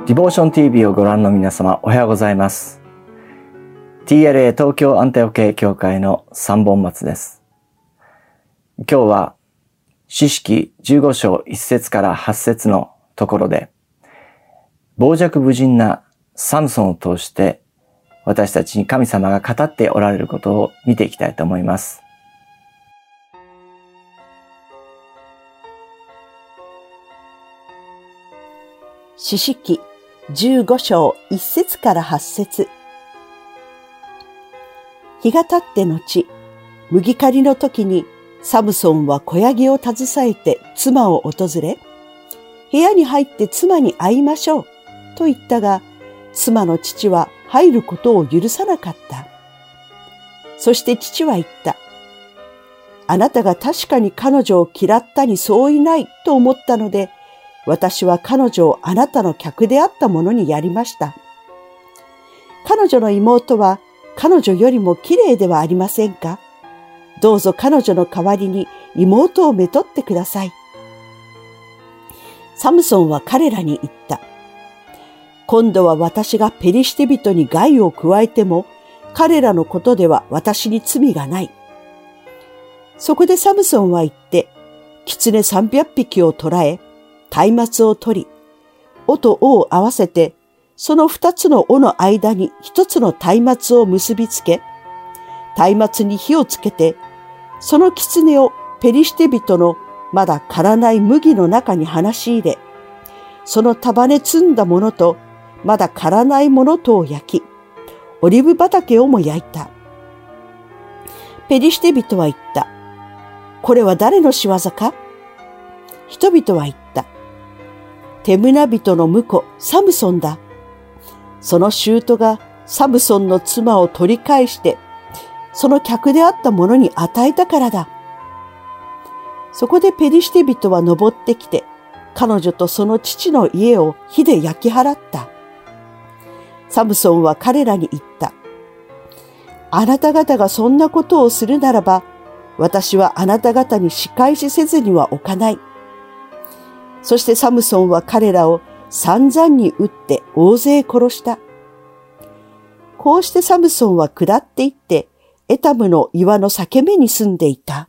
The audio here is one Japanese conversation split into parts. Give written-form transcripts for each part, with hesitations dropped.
ディボーション TV をご覧の皆様、おはようございます。TLA 東京アンテオ系教会の三本松です。今日は詩式15章1節から8節のところで、傍若無人なサムソンを通して私たちに神様が語っておられることを見ていきたいと思います。 詩式15章1節から8節。日が経って後、麦刈りの時にサムソンは小ヤギを携えて妻を訪れ、部屋に入って妻に会いましょうと言ったが、妻の父は入ることを許さなかった。そして父は言った。あなたが確かに彼女を嫌ったに相違ないと思ったので、私は彼女をあなたの客であったものにやりました。彼女の妹は彼女よりも綺麗ではありませんか？どうぞ彼女の代わりに妹をめとってください。サムソンは彼らに言った。今度は私がペリシテ人に害を加えても、彼らのことでは私に罪がない。そこでサムソンは言って、狐300匹を捕らえ、松明を取り、尾と尾を合わせて、その2つの尾の間に1つの松明を結びつけ、松明に火をつけて、その狐をペリシテ人のまだ刈らない麦の中に放し入れ、その束ね積んだものとまだ刈らないものとを焼き、オリーブ畑をも焼いた。ペリシテ人は言った。これは誰の仕業か？人々は言った。テムナ人の婿サムソンだ。その舅がサムソンの妻を取り返して、その客であった者に与えたからだ。そこでペリシテ人は登ってきて、彼女とその父の家を火で焼き払った。サムソンは彼らに言った。あなた方がそんなことをするならば、私はあなた方に仕返しせずにはおかない。そしてサムソンは彼らを散々に撃って大勢殺した。こうしてサムソンは下っていって、エタムの岩の裂け目に住んでいた。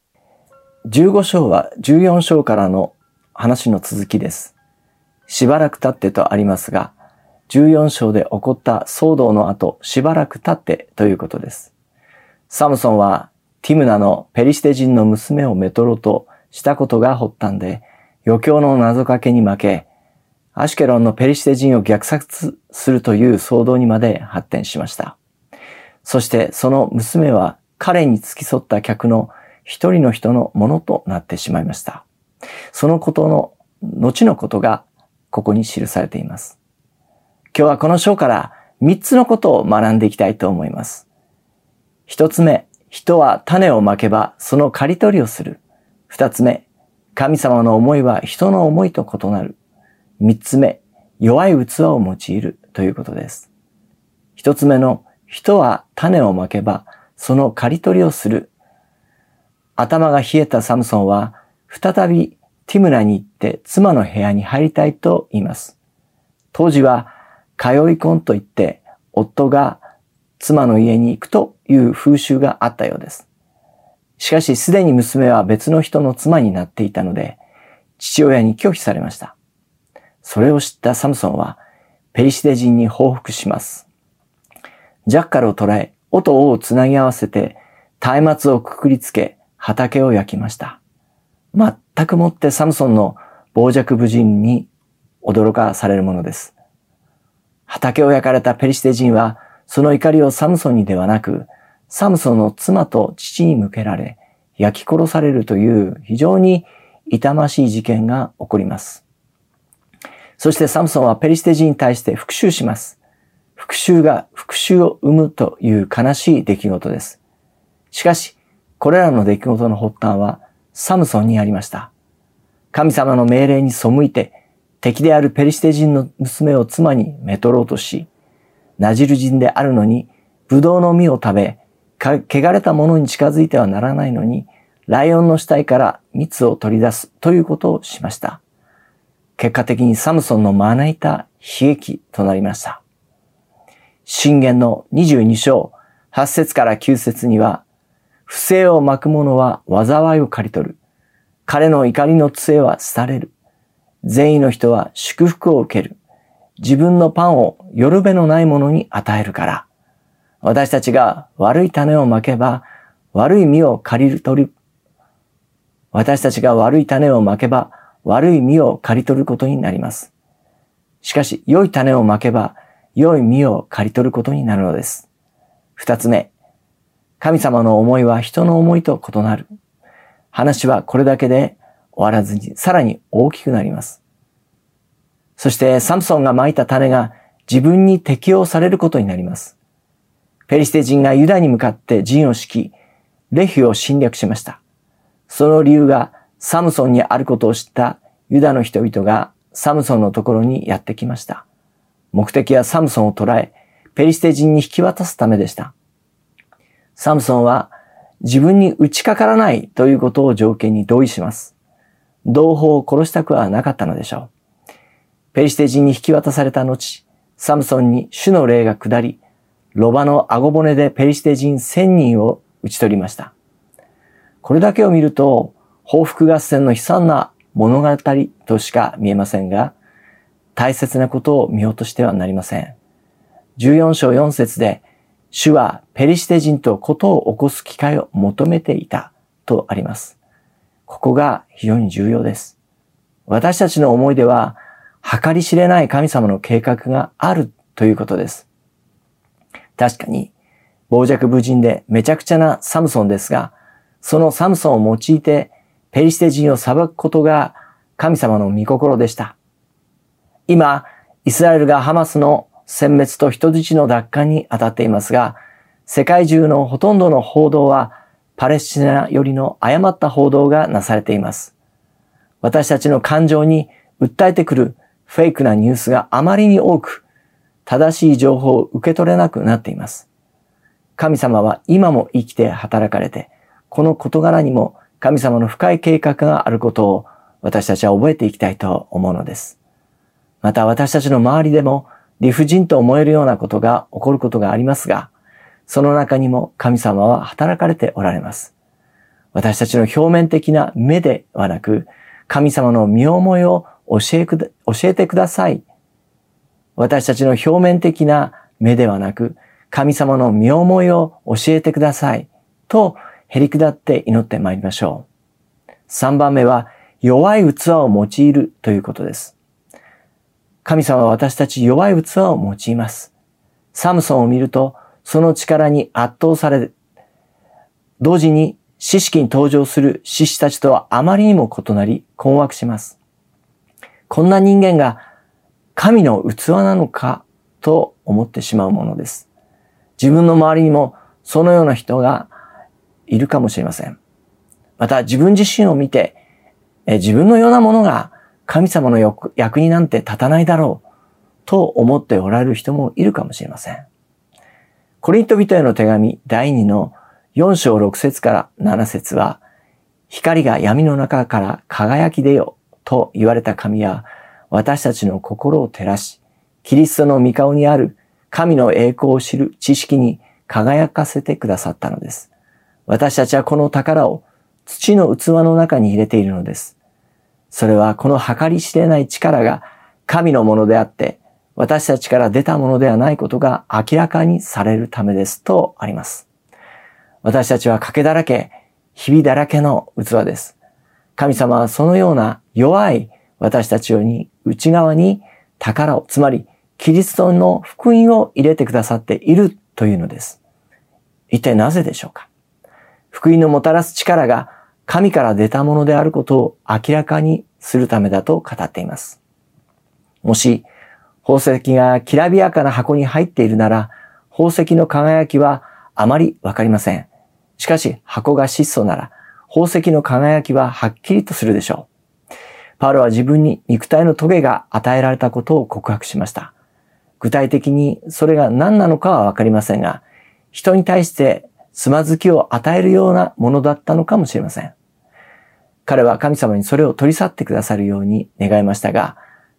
15章は14章からの話の続きです。しばらく経ってとありますが、14章で起こった騒動の後、しばらく経ってということです。サムソンはティムナのペリシテ人の娘をめとろうとしたことが発端で、余興の謎かけに負け、アシュケロンのペリシテ人を虐殺するという騒動にまで発展しました。そしてその娘は彼に付き添った客の一人の人のものとなってしまいました。そのことの後のことがここに記されています。今日はこの章から3つのことを学んでいきたいと思います。1つ目、人は種をまけばその刈り取りをする。2つ目、神様の思いは人の思いと異なる。3つ目、弱い器を用いるということです。1つ目の人は種をまけばその刈り取りをする。頭が冷えたサムソンは再びティムナに行って妻の部屋に入りたいと言います。当時は通い婚といって夫が妻の家に行くという風習があったようです。しかしすでに娘は別の人の妻になっていたので、父親に拒否されました。それを知ったサムソンはペリシテ人に報復します。ジャッカルを捕らえ、尾と尾をつなぎ合わせて、松明をくくりつけ、畑を焼きました。全くもってサムソンの傍若無人に驚かされるものです。畑を焼かれたペリシテ人は、その怒りをサムソンにではなく、サムソンの妻と父に向けられ、焼き殺されるという非常に痛ましい事件が起こります。そしてサムソンはペリシテ人に対して復讐します。復讐が復讐を生むという悲しい出来事です。しかし、これらの出来事の発端はサムソンにありました。神様の命令に背いて、敵であるペリシテ人の娘を妻にめとろうとし、ナジル人であるのに、ブドウの実を食べ、汚れたものに近づいてはならないのに、ライオンの死体から蜜を取り出すということをしました。 結果的にサムソンの招いた悲劇となりました。箴言の22章8節から9節には、不正をまく者は災いを刈り取る。彼の怒りの杖は廃れる。善意の人は祝福を受ける。自分のパンをよるべのない者に与えるから。私たちが悪い種をまけば、悪い実を刈り取る。私たちが悪い種をまけば、悪い実を刈り取ることになります。しかし、良い種をまけば、良い実を刈り取ることになるのです。二つ目、神様の思いは人の思いと異なる。話はこれだけで終わらずに、さらに大きくなります。そしてサムソンがまいた種が自分に適用されることになります。ペリシテ人がユダに向かって陣を敷き、レフィを侵略しました。その理由がサムソンにあることを知ったユダの人々がサムソンのところにやってきました。目的はサムソンを捕らえ、ペリシテ人に引き渡すためでした。サムソンは自分に打ちかからないということを条件に同意します。同胞を殺したくはなかったのでしょう。ペリシテ人に引き渡された後、サムソンに主の霊が下り、ロバの顎骨でペリシテ人1000人を討ち取りました。これだけを見ると、報復合戦の悲惨な物語としか見えませんが、大切なことを見落としてはなりません。14章4節で、主はペリシテ人と事を起こす機会を求めていたとあります。ここが非常に重要です。私たちの思いでは、計り知れない神様の計画があるということです。確かに、傍若無人でめちゃくちゃなサムソンですが、そのサムソンを用いてペリシテ人を裁くことが神様の御心でした。今、イスラエルがハマスの殲滅と人質の奪還に当たっていますが、世界中のほとんどの報道はパレスチナよりの誤った報道がなされています。私たちの感情に訴えてくるフェイクなニュースがあまりに多く、正しい情報を受け取れなくなっています。神様は今も生きて働かれて、この事柄にも神様の深い計画があることを私たちは覚えていきたいと思うのです。また私たちの周りでも理不尽と思えるようなことが起こることがありますが、その中にも神様は働かれておられます。私たちの表面的な目ではなく、神様の身思いを教えてください。私たちの表面的な目ではなく、神様の身思いを教えてください。と、へりくだって祈ってまいりましょう。3番目は、弱い器を用いるということです。神様は私たち弱い器を用います。サムソンを見ると、その力に圧倒され、同時に士式に登場する士士たちとはあまりにも異なり困惑します。こんな人間が神の器なのかと思ってしまうものです。自分の周りにもそのような人がいるかもしれません。また自分自身を見て、自分のようなものが神様の役になんて立たないだろうと思っておられる人もいるかもしれません。コリント人への手紙第2の4章6節から7節は、光が闇の中から輝き出よと言われた神は、私たちの心を照らし、キリストの御顔にある神の栄光を知る知識に輝かせてくださったのです。私たちはこの宝を土の器の中に入れているのです。それはこの計り知れない力が神のものであって、私たちから出たものではないことが明らかにされるためですとあります。私たちは賭けだらけ、ひびだらけの器です。神様はそのような弱い私たちに内側に宝を、つまりキリストの福音を入れてくださっているというのです。一体なぜでしょうか？福音のもたらす力が神から出たものであることを明らかにするためだと語っています。もし宝石がきらびやかな箱に入っているなら、宝石の輝きはあまりわかりません。しかし箱が質素なら、宝石の輝きははっきりとするでしょう。パウロは自分に肉体の棘が与えられたことを告白しました。具体的にそれが何なのかはわかりませんが、人に対してつまずきを与えるようなものだったのかもしれません。彼は神様にそれを取り去ってくださるように願いましたが、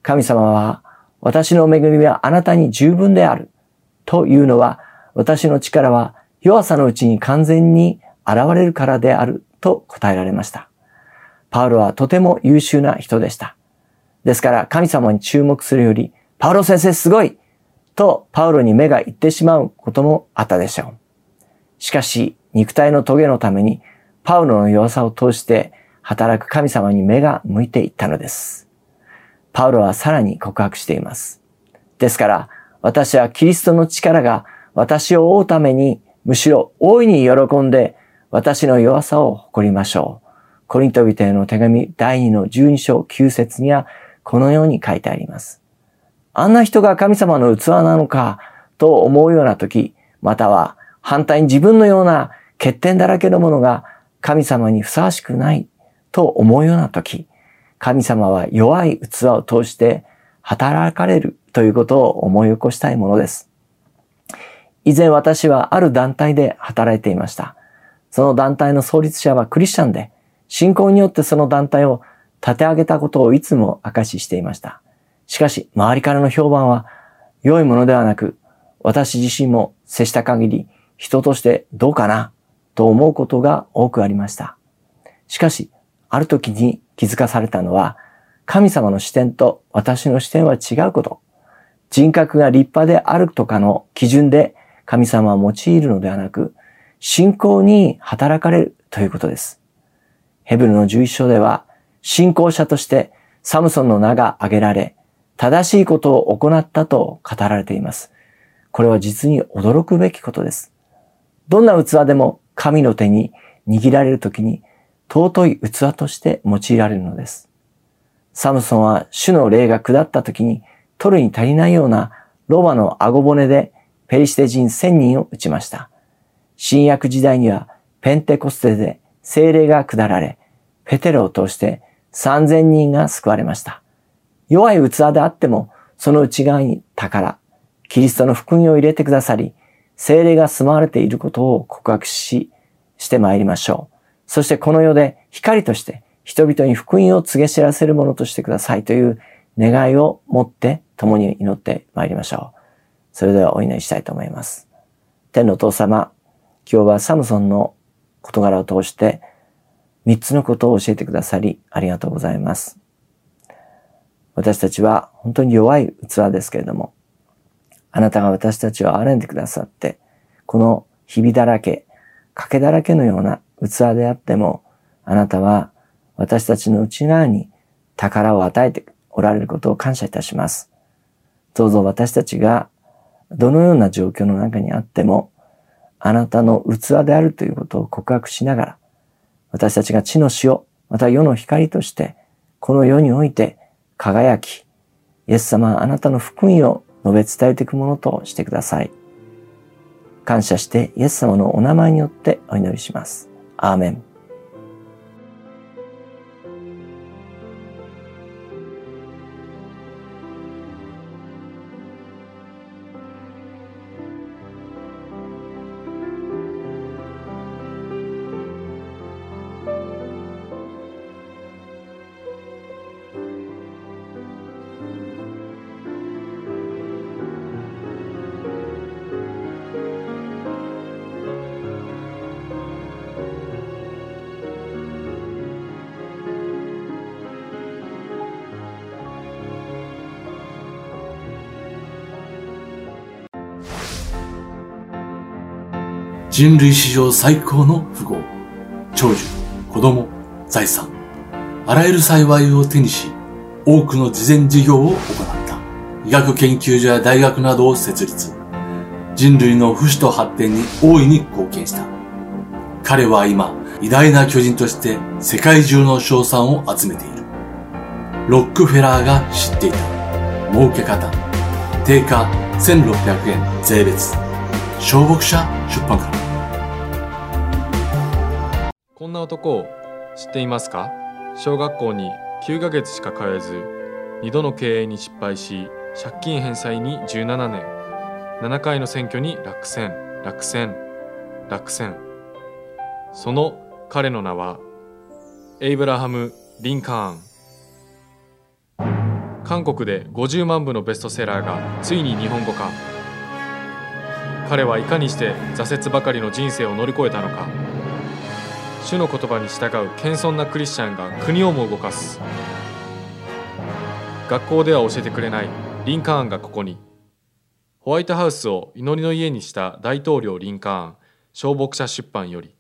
神様は私の恵みはあなたに十分であるというのは、私の力は弱さのうちに完全に現れるからであると答えられました。パウロはとても優秀な人でした。ですから神様に注目するより、パウロ先生すごいとパウロに目がいってしまうこともあったでしょう。しかし肉体の棘のためにパウロの弱さを通して働く神様に目が向いていったのです。パウロはさらに告白しています。ですから私はキリストの力が私を追うためにむしろ大いに喜んで私の弱さを誇りましょう。コリント人への手紙第2の12章9節にはこのように書いてあります。あんな人が神様の器なのかと思うような時、または反対に自分のような欠点だらけのものが神様にふさわしくないと思うような時、神様は弱い器を通して働かれるということを思い起こしたいものです。以前私はある団体で働いていました。その団体の創立者はクリスチャンで、信仰によってその団体を立て上げたことをいつも証ししていました。しかし、周りからの評判は良いものではなく、私自身も接した限り人としてどうかなと思うことが多くありました。しかし、ある時に気づかされたのは、神様の視点と私の視点は違うこと。人格が立派であるとかの基準で神様を用いるのではなく、信仰に働かれるということです。ヘブルの11章では、信仰者としてサムソンの名が挙げられ、正しいことを行ったと語られています。これは実に驚くべきことです。どんな器でも神の手に握られるときに尊い器として用いられるのです。サムソンは主の霊が下ったときに取るに足りないようなロバの顎骨でペリシテ人1000人を撃ちました。新約時代にはペンテコステで聖霊が下られ、ペテロを通して3000人が救われました。弱い器であっても、その内側に宝、キリストの福音を入れてくださり、聖霊が住まわれていることを告白してまいりましょう。そしてこの世で光として人々に福音を告げ知らせるものとしてくださいという願いを持って共に祈ってまいりましょう。それではお祈りしたいと思います。天のお父様、今日はサムソンの事柄を通して3つのことを教えてくださりありがとうございます。私たちは本当に弱い器ですけれども、あなたが私たちを憐れんでくださって、このひびだらけ、欠けだらけのような器であっても、あなたは私たちの内側に宝を与えておられることを感謝いたします。どうぞ私たちがどのような状況の中にあっても、あなたの器であるということを告白しながら、私たちが地の塩、また世の光として、この世において輝き、イエス様、あなたの福音を述べ伝えていくものとしてください。感謝してイエス様のお名前によってお祈りします。アーメン。 人類史上最高の富豪、長寿、子供、財産、あらゆる幸いを手にし、多くの慈善事業を行った。医学研究所や大学などを設立。人類の不死と発展に大いに貢献した。彼は今、偉大な巨人として世界中の称賛を集めている。ロックフェラーが知っていた。儲け方。定価1600円税別。小牧者出版から。 こんな男を知っていますか？小学校に9ヶ月しか通えず、2度の経営に失敗し、借金返済に17年、7回の選挙に落選。その彼の名は、エイブラハム・リンカーン。 韓国で50万部のベストセラーがついに日本語化。彼はいかにして挫折ばかりの人生を乗り越えたのか。主の言葉に従う謙遜なクリスチャンが国をも動かす。学校では教えてくれないリンカーンがここに。ホワイトハウスを祈りの家にした大統領リンカーン、小牧者出版より。